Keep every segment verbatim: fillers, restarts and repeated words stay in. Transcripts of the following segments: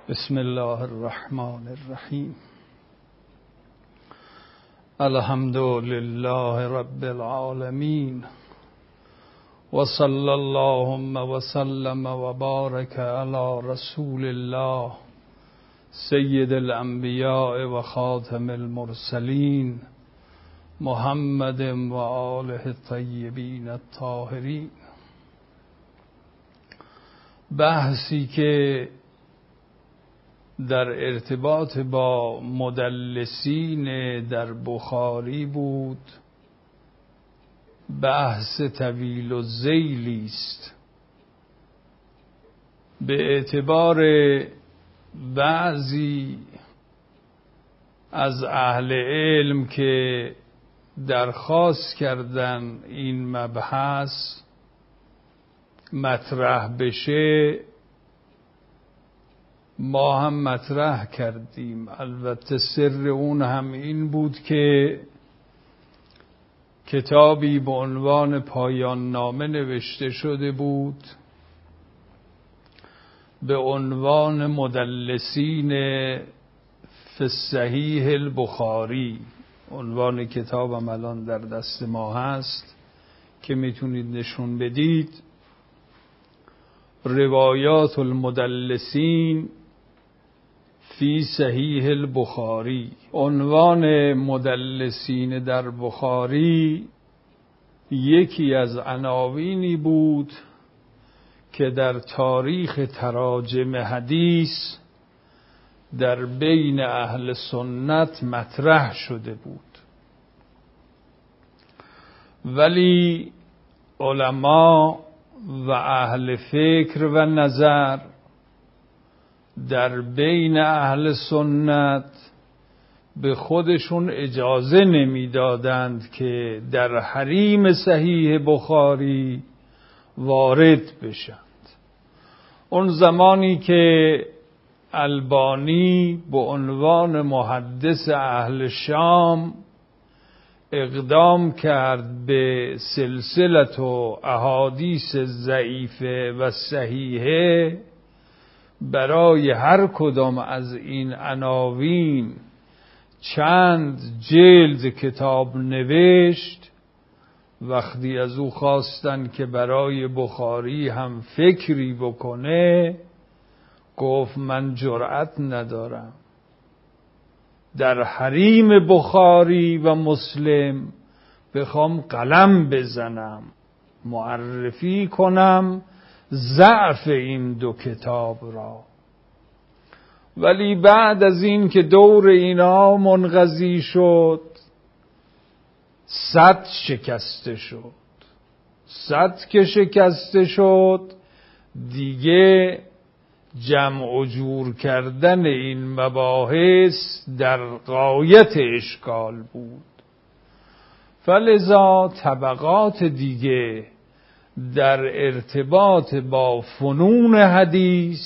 بسم الله الرحمن الرحیم. الحمد لله رب العالمین و صلی اللهم و سلم و بارک علی رسول الله سید الانبیاء و خاتم المرسلین محمد و آله الطیبین الطاهرین. بحثی که در ارتباط با مدلسین در بخاری بود بحث طویل و ذیلی است. به اعتبار بعضی از اهل علم که درخواست کردن این مبحث مطرح بشه ما هم مطرح کردیم. البته سر اون هم این بود که کتابی به عنوان پایان نامه نوشته شده بود به عنوان مدلسین فی صحیح البخاری. عنوان کتابم الان در دست ما هست که میتونید نشون بدید. روایات المدلسین فی صحیح البخاری. عنوان مدلسین در بخاری یکی از عناوینی بود که در تاریخ تراجم حدیث در بین اهل سنت مطرح شده بود، ولی علما و اهل فکر و نظر در بین اهل سنت به خودشون اجازه نمیدادند که در حریم صحیح بخاری وارد بشند. اون زمانی که البانی به عنوان محدث اهل شام اقدام کرد به سلسله و احادیث ضعیفه و صحیحه، برای هر کدام از این عناوین چند جلد کتاب نوشت. وقتی از او خواستن که برای بخاری هم فکری بکنه گفت من جرأت ندارم در حریم بخاری و مسلم بخوام قلم بزنم معرفی کنم ضعف این دو کتاب را. ولی بعد از این که دور اینا منقضی شد صد شکسته شد. صد که شکسته شد دیگه جمع و جور کردن این مباحث در غایت اشکال بود. فلذا طبقات دیگه در ارتباط با فنون حدیث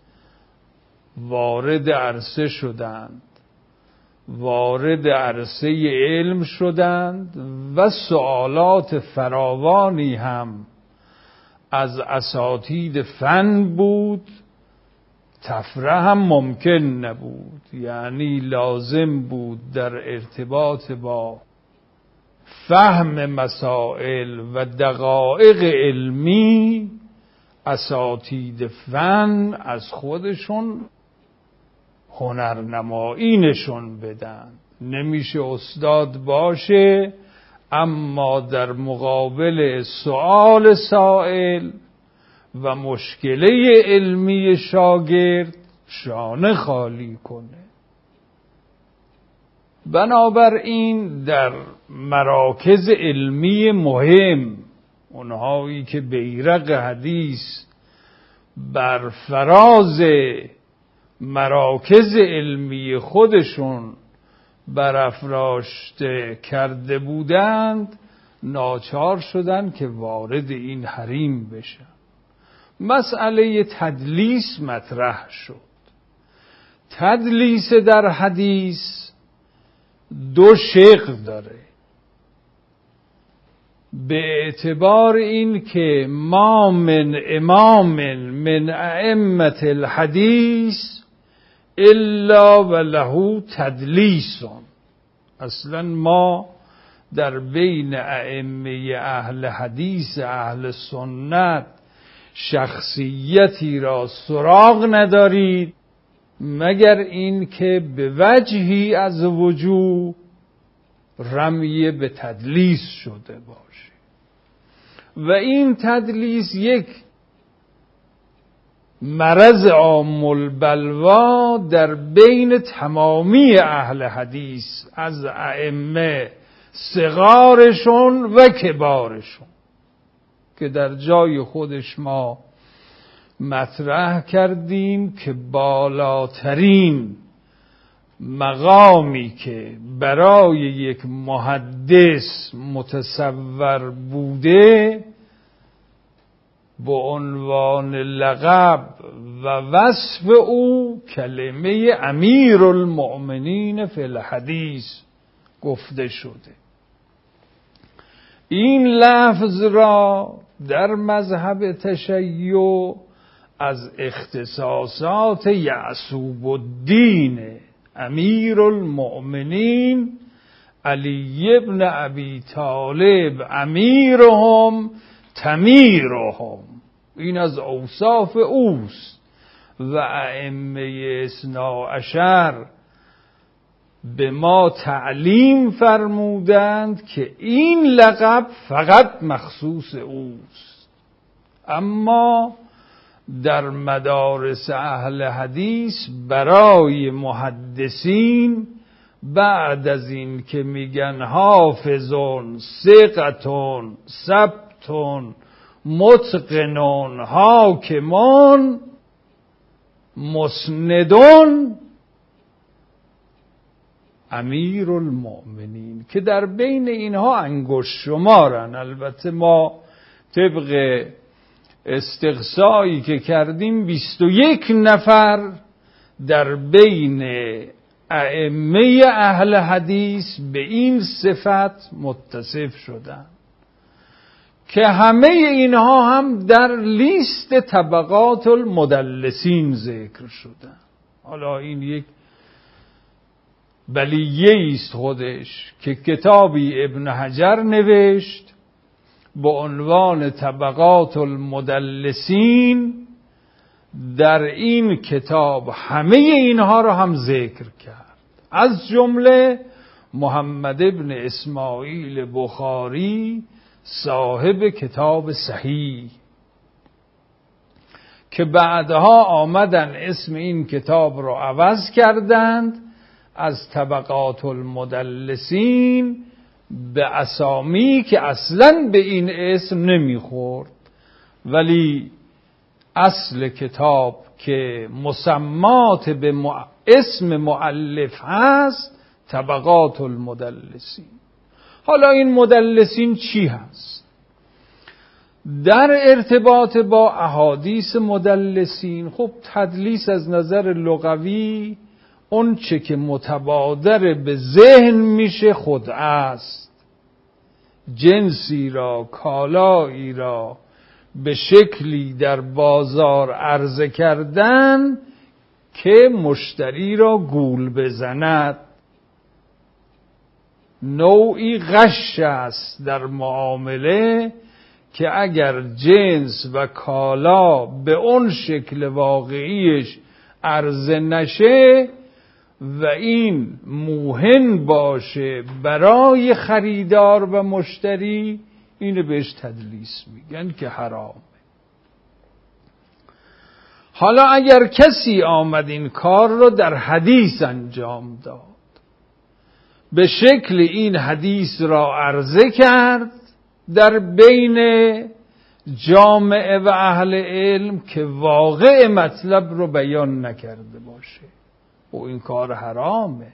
وارد عرصه شدند، وارد عرصه علم شدند و سوالات فراوانی هم از اساتید فن بود. تفره هم ممکن نبود، یعنی لازم بود در ارتباط با فهم مسائل و دقایق علمی اساتید فن از خودشون هنرنمایی نشون بدن. نمیشه استاد باشه اما در مقابل سؤال سائل و مشکله علمی شاگرد شانه خالی کنه. بنابراین در مراکز علمی مهم، اونهایی که بیرق حدیث بر فراز مراکز علمی خودشون برافراشته کرده بودند، ناچار شدند که وارد این حریم بشن. مسئله تدلیس مطرح شد. تدلیس در حدیث دو شق داره. به اعتبار این که ما من امام من ائمة الحدیث الا و له تدلیسون. اصلا ما در بین ائمه اهل حدیث اهل سنت شخصیتی را سراغ ندارید مگر این که به وجهی از وجوه رمی به تدلیس شده باشه و این تدلیس یک مرض عام البلوا در بین تمامی اهل حدیث از ائمه صغارشون و کبارشون که در جای خودش ما مطرح کردیم که بالاترین مقامی که برای یک محدث متصور بوده با عنوان لقب و وصف او کلمه امیر المؤمنین فی الحدیث گفته شده. این لفظ را در مذهب تشیع از اختصاصات یعصوب الدین امیر المؤمنین علی ابن ابی طالب امیرهم تمیرهم، این از اوصاف اوست و ائمه اثنا عشر به ما تعلیم فرمودند که این لقب فقط مخصوص اوست. اما در مدارس اهل حدیث برای محدثین بعد از این که میگن حافظون ثقتون ثبتون متقنون حاکمون مسندون امیر المؤمنین که در بین اینها انگشت شمارن. البته ما طبق استقصایی که کردیم بیست و یک نفر در بین ائمه اهل حدیث به این صفت متصف شدند که همه اینها هم در لیست طبقات المدلسین ذکر شدند. حالا این یک بلیه است خودش که کتابی ابن حجر نوشت با عنوان طبقات المدلسین. در این کتاب همه اینها را هم ذکر کرد، از جمله محمد ابن اسماعیل بخاری صاحب کتاب صحیح که بعدها آمدن اسم این کتاب را عوض کردند از طبقات المدلسین به اسامی که اصلاً به این اسم نمیخورد، ولی اصل کتاب که مسمات به اسم مؤلف هست طبقات المدلسین. حالا این مدلسین چی هست؟ در ارتباط با احادیث مدلسین، خب تدلیس از نظر لغوی اون چه که متبادر به ذهن میشه خود است، جنسی را، کالایی را به شکلی در بازار عرضه کردن که مشتری را گول بزند. نوعی غش است در معامله که اگر جنس و کالا به اون شکل واقعیش عرضه نشه و این موهن باشه برای خریدار و مشتری، اینو بهش تدلیس میگن که حرامه. حالا اگر کسی آمد این کار رو در حدیث انجام داد، به شکل این حدیث را عرضه کرد در بین جامعه و اهل علم که واقع مطلب رو بیان نکرده باشه، و این کار حرامه.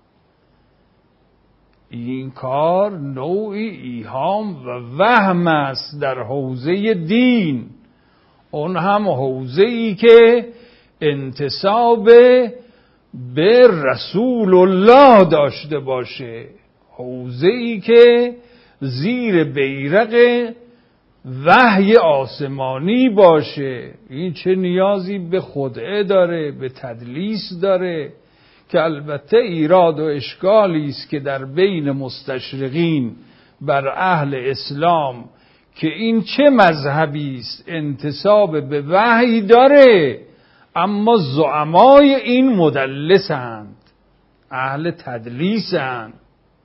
این کار نوعی ایهام و وهم است در حوزه دین، اون هم حوزه‌ای که انتساب به رسول الله داشته باشه، حوزه‌ای که زیر بیرق وحی آسمانی باشه، این چه نیازی به خدعه داره، به تدلیس داره، که البته ایراد و اشکالی است که در بین مستشرقین بر اهل اسلام که این چه مذهبی است انتساب به وحی داره، اما زعمای این مدلسند، اهل تدلیسند،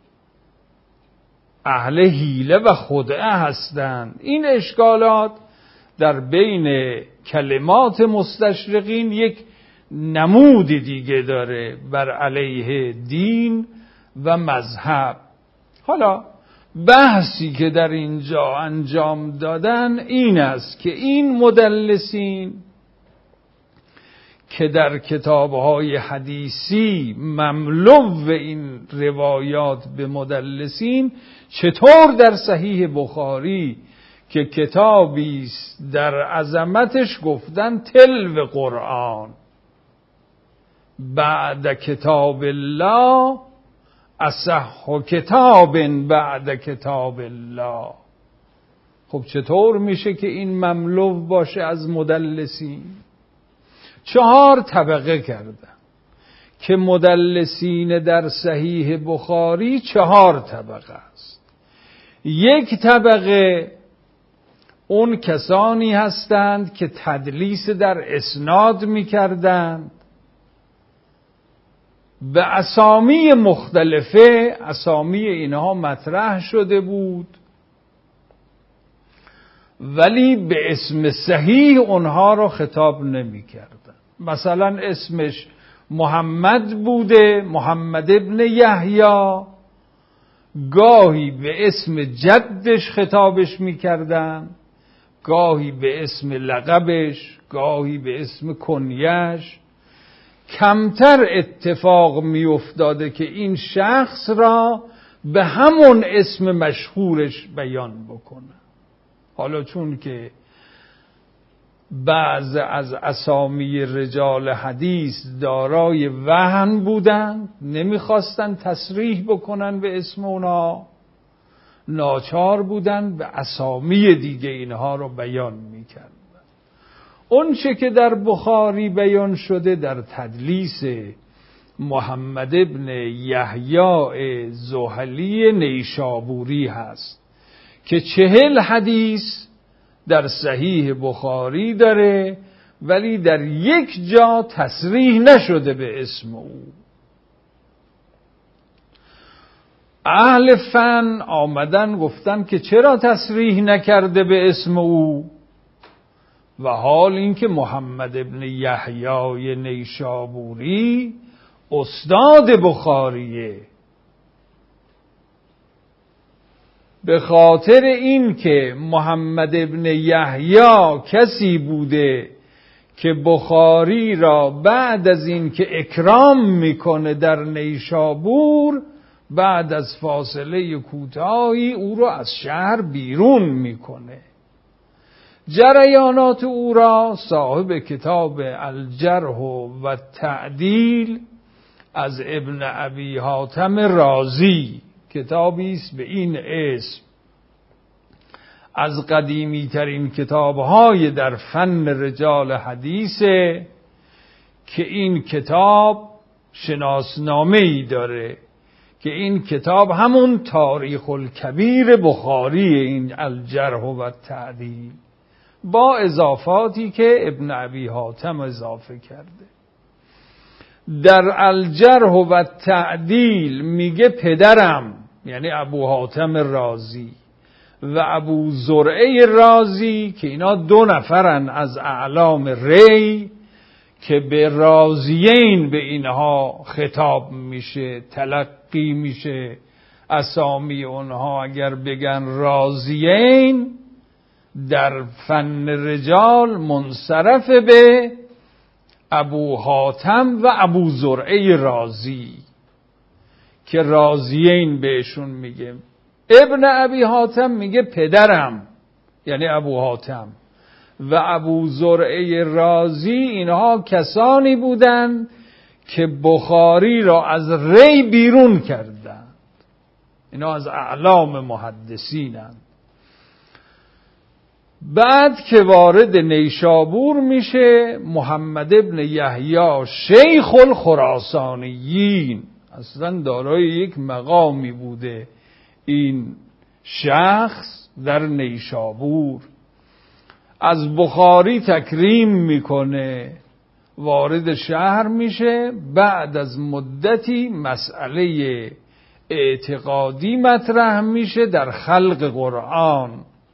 اهل حیله و خدعه هستند. این اشکالات در بین کلمات مستشرقین یک نمود دیگه داره بر علیه دین و مذهب. حالا بحثی که در اینجا انجام دادن این است که این مدلسین که در کتاب‌های حدیثی مملو این روایات به مدلسین، چطور در صحیح بخاری که کتابی است در عظمتش گفتن تلو قرآن، بعد کتاب الله اصح کتاب بعد کتاب الله. خب چطور میشه که این مملو باشه از مدلسین؟ چهار طبقه کردن که مدلسین در صحیح بخاری چهار طبقه است. یک طبقه اون کسانی هستند که تدلیس در اسناد میکردند، به اسامی مختلفه اسامی اینها مطرح شده بود، ولی به اسم صحیح اونها رو خطاب نمی کردن. مثلا اسمش محمد بوده، محمد ابن یحیی، گاهی به اسم جدش خطابش می کردن، گاهی به اسم لقبش، گاهی به اسم کنیش. کمتر اتفاق می افتاده که این شخص را به همون اسم مشهورش بیان بکنه. حالا چون که بعض از اسامی رجال حدیث دارای وهن بودن، نمیخواستن تصریح بکنن به اسم اونا، ناچار بودن به اسامی دیگه اینها رو بیان میکردن. اون چه که در بخاری بیان شده در تدلیس محمد ابن یحیی زحلی نیشابوری هست که چهل حدیث در صحیح بخاری داره، ولی در یک جا تصریح نشده به اسم او. اهل فن آمدن گفتن که چرا تصریح نکرده به اسم او، و حال اینکه محمد ابن یحیی نیشابوری استاد بخاریه. به خاطر این که محمد ابن یحیی کسی بوده که بخاری را بعد از این که اکرام میکنه در نیشابور، بعد از فاصله کوتاهی او را از شهر بیرون میکنه. جریانات او را صاحب کتاب الجرح و تعدیل از ابن ابی حاتم رازی، کتابی است به این اسم، از قدیمی ترین کتاب‌های در فن رجال حدیثه، که این کتاب شناسنامه‌ای داره که این کتاب همون تاریخ الکبیر بخاری، این الجرح و تعدیل، با اضافاتی که ابن ابی حاتم اضافه کرده. در الجرح و تعدیل میگه پدرم، یعنی ابو حاتم رازی و ابو زرعه رازی، که اینا دو نفرن از اعلام ری که به رازیین به اینها خطاب میشه، تلقی میشه. اسامی اونها اگر بگن رازیین در فن رجال منصرف به ابو حاتم و ابو زرعه رازی که رازیین بهشون میگه. ابن ابی حاتم میگه پدرم، یعنی ابو حاتم، و ابو زرعه رازی، اینها کسانی بودند که بخاری را از ری بیرون کردند. اینا از اعلام محدثینند. بعد که وارد نیشابور میشه، محمد ابن یحیی شیخ الخراسانیین، اصلا دارای یک مقامی بوده این شخص در نیشابور، از بخاری تکریم میکنه، وارد شهر میشه. بعد از مدتی مسئله اعتقادی مطرح میشه در خلق قرآن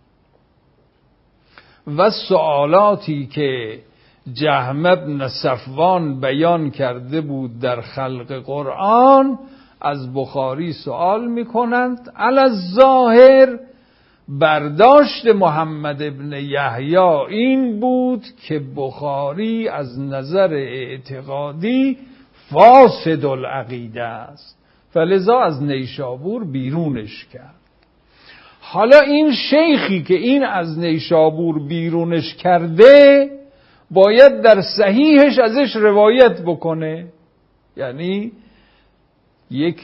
و سوالاتی که جهم بن صفوان بیان کرده بود در خلق قرآن از بخاری سوال میکنند. علی الظاهر برداشت محمد ابن یحیی این بود که بخاری از نظر اعتقادی فاسد العقیده است، فلذا از نیشابور بیرونش کرد. حالا این شیخی که این از نیشابور بیرونش کرده باید در صحیحش ازش روایت بکنه، یعنی یک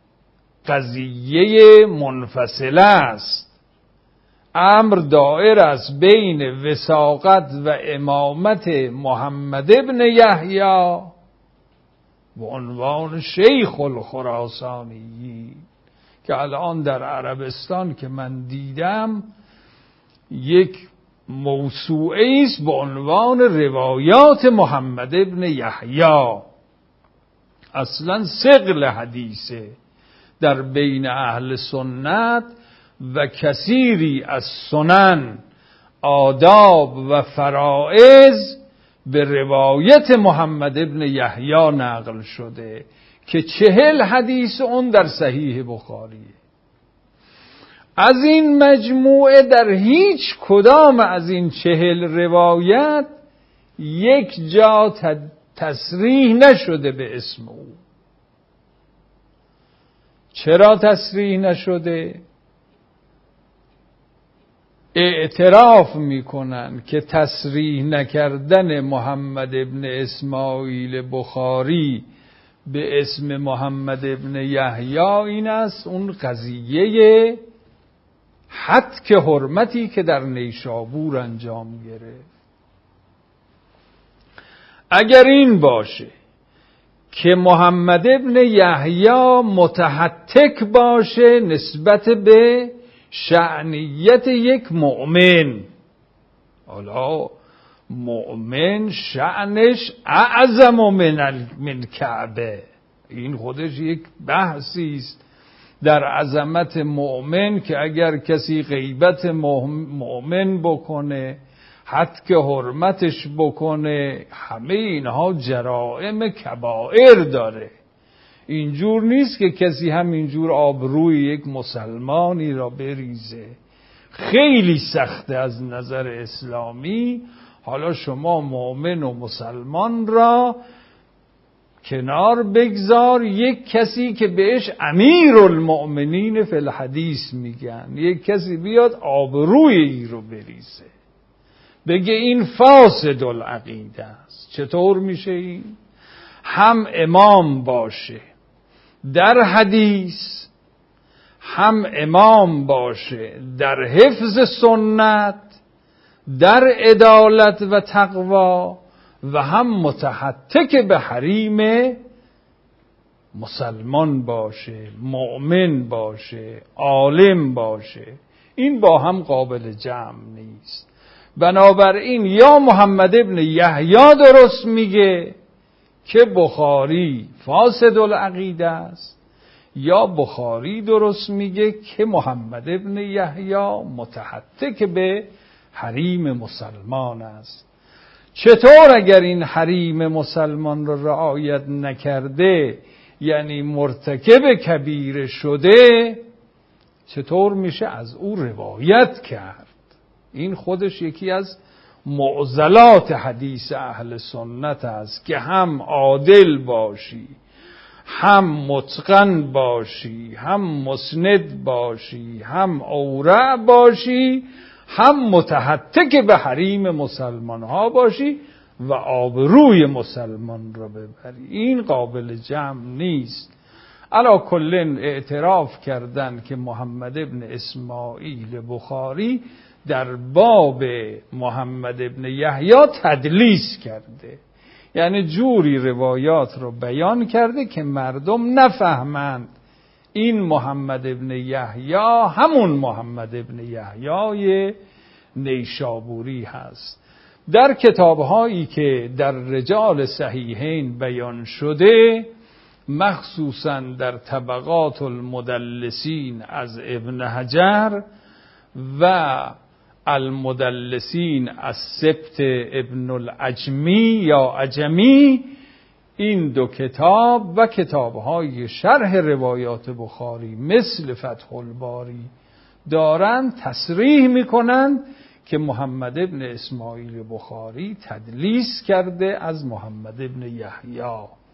قضیه منفصله است. امر دائر است بین وثاقت و امامت محمد ابن یحیی به عنوان شیخ الخراسانی که الان در عربستان که من دیدم یک موسوعه است به عنوان روایات محمد ابن یحیی، اصلا ثقل حدیثه در بین اهل سنت و کثیری از سنن، آداب و فرائض به روایت محمد ابن یحیی نقل شده که چهل حدیث اون در صحیح بخاریه. از این مجموعه در هیچ کدام از این چهل روایت یک جا تصریح نشده به اسم او. چرا تصریح نشده؟ اعتراف میکنن که تصریح نکردن محمد ابن اسماعیل بخاری به اسم محمد ابن یحیی این است اون قضیه حد که حرمتی که در نیشابور انجام گرفت. اگر این باشه که محمد ابن یحیی متحتک باشه نسبت به شأنیت یک مؤمن، حالا مؤمن شأنش اعظم من من کعبه، این خودش یک بحثی است در عظمت مؤمن که اگر کسی غیبت مؤمن بکنه حد که حرمتش بکنه، همه اینها جرائم کبائر داره. اینجور نیست که کسی همینجور آبروی یک مسلمانی را بریزه، خیلی سخته از نظر اسلامی. حالا شما مؤمن و مسلمان را کنار بگذار، یک کسی که بهش امیر المؤمنین فی الحدیث میگن، یک کسی بیاد آبروی ای رو بریزه بگه این فاسد العقیده است. چطور میشه این؟ هم امام باشه در حدیث، هم امام باشه در حفظ سنت، در عدالت و تقوا، و هم متحتک به حریم مسلمان باشه، مؤمن باشه، عالم باشه. این با هم قابل جمع نیست. بنابراین یا محمد ابن یحیی درست میگه که بخاری فاسد العقیده است، یا بخاری درست میگه که محمد ابن یحیی متحتک به حریم مسلمان است. چطور اگر این حریم مسلمان را رعایت نکرده، یعنی مرتکب کبیره شده، چطور میشه از او روایت کرد؟ این خودش یکی از معضلات حدیث اهل سنت است که هم عادل باشی، هم متقن باشی، هم مسند باشی، هم اورع باشی، هم متحتک به حریم مسلمان ها باشی و آبروی مسلمان را ببری. این قابل جمع نیست. علا کلن اعتراف کردن که محمد ابن اسماعیل بخاری در باب محمد ابن یحیی تدلیس کرده، یعنی جوری روایات رو بیان کرده که مردم نفهمند این محمد ابن یحیی همون محمد ابن یحیی نیشابوری هست. در کتابهایی که در رجال صحیحین بیان شده، مخصوصاً در طبقات المدلسین از ابن حجر و المدلسین از سبت ابن العجمی یا عجمی، این دو کتاب و کتابهای شرح روایات بخاری مثل فتح الباری دارند تصریح میکنند که محمد ابن اسماعیل بخاری تدلیس کرده از محمد ابن یحیی.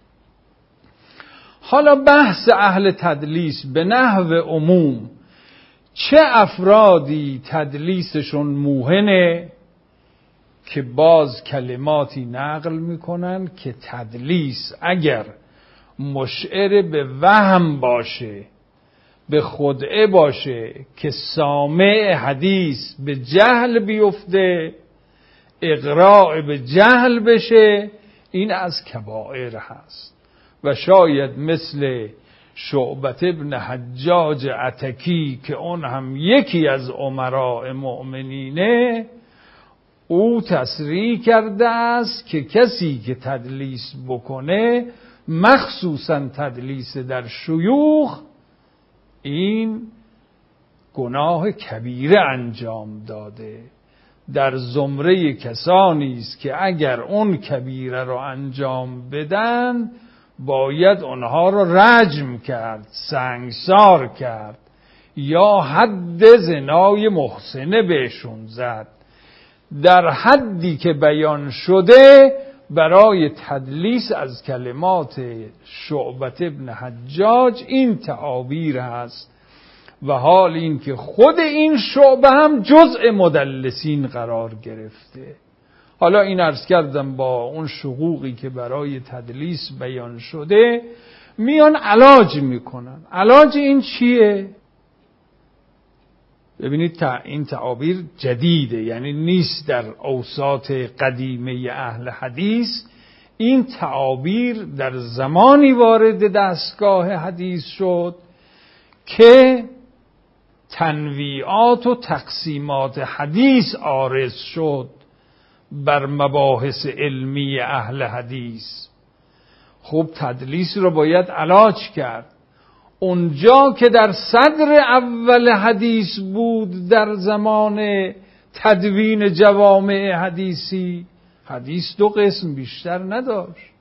حالا بحث اهل تدلیس به نحو عموم، چه افرادی تدلیسشون موهنه که باز کلماتی نقل میکنن که تدلیس اگر مشعر به وهم باشه، به خدعه باشه که سامع حدیث به جهل بیفته، اغراء به جهل بشه، این از کبائر هست و شاید مثل شعبت ابن حجاج عتکی که اون هم یکی از امراء مؤمنینه، او تصریح کرده است که کسی که تدلیس بکنه، مخصوصا تدلیس در شیوخ، این گناه کبیره انجام داده، در زمره کسانی است که اگر اون کبیره رو انجام بدن باید اونها رو رجم کرد، سنگسار کرد یا حد زنای محسنه بهشون زد. در حدی که بیان شده برای تدلیس از کلمات شعبت ابن حجاج این تعابیر هست و حال این که خود این شعبه هم جزء مدلسین قرار گرفته. حالا این عرض کردم با اون شقوقی که برای تدلیس بیان شده میان علاج میکنن. علاج این چیه؟ ببینید این تعابیر جدیده، یعنی نیست در اوساط قدیمه اهل حدیث. این تعابیر در زمانی وارد دستگاه حدیث شد که تنویعات و تقسیمات حدیث عارض شد بر مباحث علمی اهل حدیث. خب تدلیس رو باید علاج کرد. اونجا که در صدر اول حدیث بود در زمان تدوین جوامع حدیثی، حدیث دو قسم بیشتر نداشت.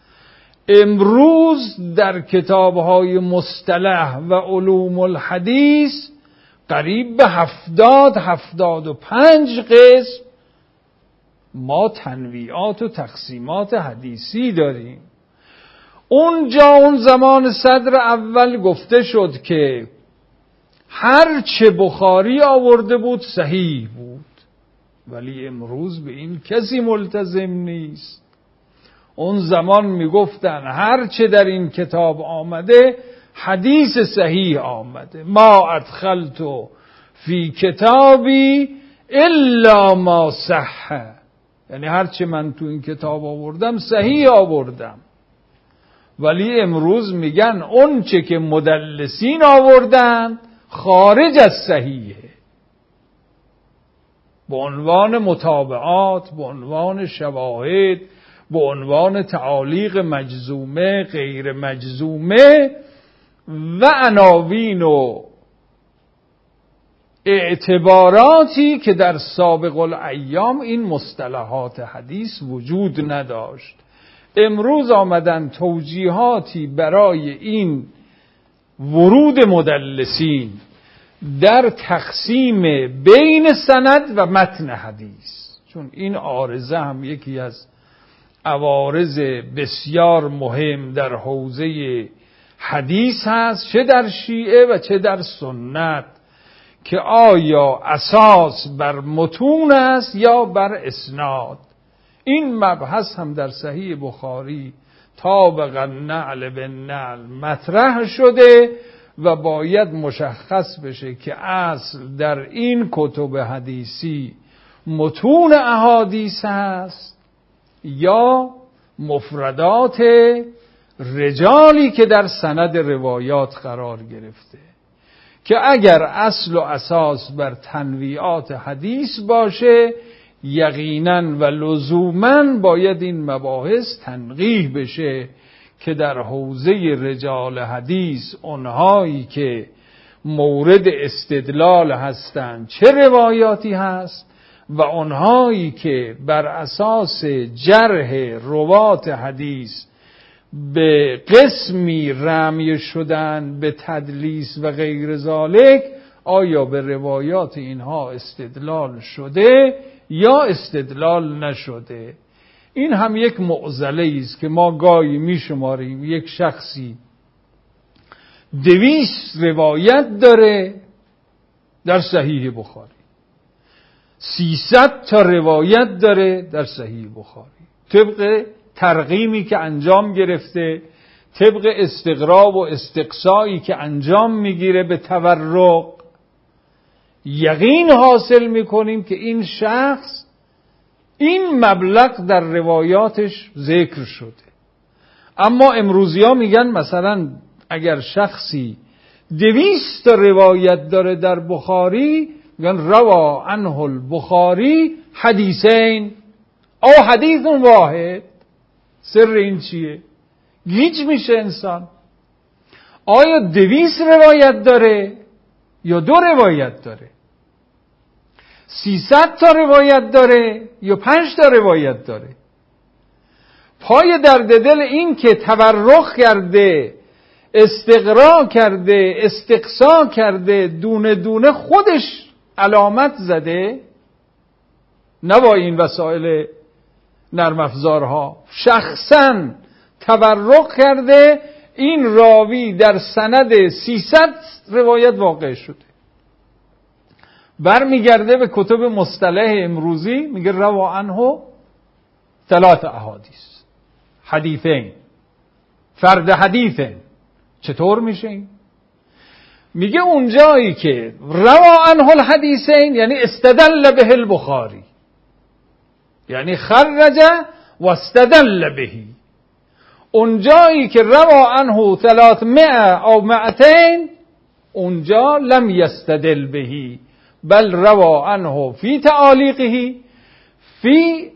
امروز در کتابهای مصطلح و علوم الحدیث قریب به هفتاد هفتاد و پنج قسم ما تنویعات و تقسیمات حدیثی داریم. اونجا اون زمان صدر اول گفته شد که هر چه بخاری آورده بود صحیح بود، ولی امروز به این کسی ملتزم نیست. اون زمان میگفتن هر چه در این کتاب آمده حدیث صحیح آمده، ما ادخلتو فی کتابی الا ما صح، یعنی هر چه من تو این کتاب آوردم صحیح آوردم. ولی امروز میگن اون چه که مدلسین آوردن خارج از صحیحه، به عنوان متابعات، به عنوان شواهد، به عنوان تعالیق مجزومه، غیر مجزومه و عناوین و اعتباراتی که در سابق الایام این مصطلحات حدیث وجود نداشت. امروز آمدن توجیهاتی برای این ورود مدلسین در تقسیم بین سند و متن حدیث، چون این عارضه هم یکی از عوارض بسیار مهم در حوزه حدیث هست، چه در شیعه و چه در سنت، که آیا اساس بر متون است یا بر اسناد. این مبحث هم در صحیح بخاری طابق النعل بالنعل مطرح شده و باید مشخص بشه که اصل در این کتب حدیثی متون احادیث هست یا مفردات رجالی که در سند روایات قرار گرفته، که اگر اصل و اساس بر تنویعات حدیث باشه یقیناً و لزوماً باید این مباحث تنقیح بشه که در حوزه رجال حدیث اونهایی که مورد استدلال هستند چه روایاتی هست و اونهایی که بر اساس جرح روات حدیث به قسمی رمی شدن به تدلیس و غیر ذالک، آیا به روایات اینها استدلال شده یا استدلال نشده. این هم یک معضله است که ما گاهی میشماریم یک شخصی دویست روایت داره در صحیح بخاری، سیصد تا روایت داره در صحیح بخاری، طبق ترقیمی که انجام گرفته، طبق استقراب و استقصایی که انجام میگیره به تورق، یقین حاصل میکنیم که این شخص این مبلغ در روایاتش ذکر شده. اما امروزی ها میگن مثلا اگر شخصی دویست تا روایت داره در بخاری، میگن روا عنه البخاری حدیثین او حدیث واحد. سر این چیه؟ گیج میشه انسان. آیا دویست روایت داره یا دو روایت داره؟ سیصد تا روایت داره یا پنج تا روایت داره؟ پای درد دل این که تورخ کرده، استقرا کرده، استقصا کرده، دونه دونه خودش علامت زده، نه با این وسایل نرم افزارها، شخصا تورق کرده این راوی در سند سیصد روایت واقع شده. برمیگرده به کتب مصطلح امروزی میگه روا عنه ثلاث احادیث حدیثین فرد حدیثین. چطور میشه این؟ میگه اونجایی که روا عنه الحدیثین یعنی استدل به البخاری، یعنی خرج و استدل بهی. اونجایی که روا عنه ثلاثمائة او مئتين اونجا لم یستدل بهی بل روا عنه فی تعالیقه فی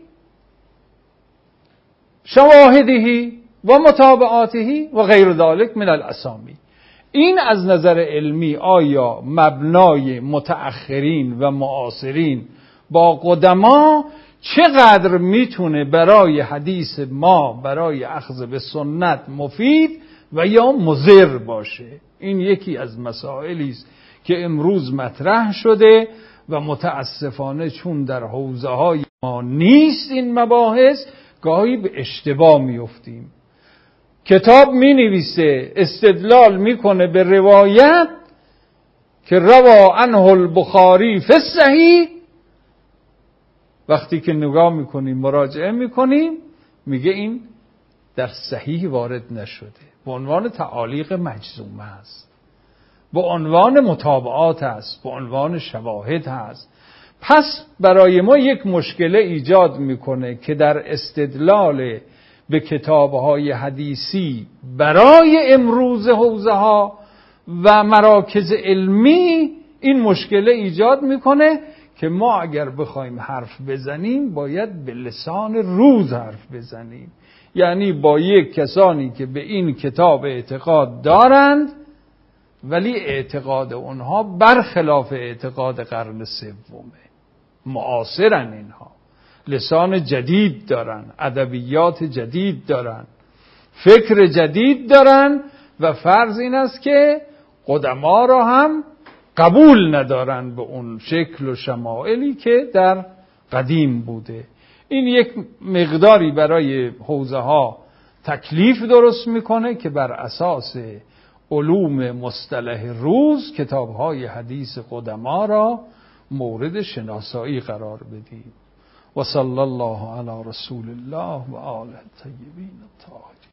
شواهده و متابعاته و غیر ذلك من الاسامی. این از نظر علمی آیا مبنای متأخرین و معاصرین با قدما چقدر میتونه برای حدیث ما، برای اخذ به سنت مفید و یا مضر باشه؟ این یکی از مسائلی است که امروز مطرح شده و متاسفانه چون در حوزه های ما نیست این مباحث، گاهی به اشتباه میافتیم. کتاب می نویسه استدلال میکنه به روایت که روا عنه البخاری فی الصحیح، وقتی که نگاه میکنیم مراجعه میکنیم میگه این در صحیح وارد نشده، به عنوان تعالیق مجزومه است، به عنوان متابعات است، به عنوان شواهد هست. پس برای ما یک مشکل ایجاد میکنه که در استدلال به کتابهای حدیثی برای امروز حوزه ها و مراکز علمی این مشکل ایجاد میکنه که ما اگر بخوایم حرف بزنیم باید به لسان روز حرف بزنیم، یعنی با یک کسانی که به این کتاب اعتقاد دارند ولی اعتقاد اونها برخلاف اعتقاد قرن سومه، معاصرن، اینها لسان جدید دارن، ادبیات جدید دارن، فکر جدید دارن و فرض این است که قدما را هم قبول ندارن به اون شکل و شمائلی که در قدیم بوده. این یک مقداری برای حوزه ها تکلیف درست میکنه که بر اساس علوم مصطلح روز کتاب های حدیث قدما را مورد شناسایی قرار بدیم. و صلی الله علی رسول الله و آله الطیبین الطاهرین.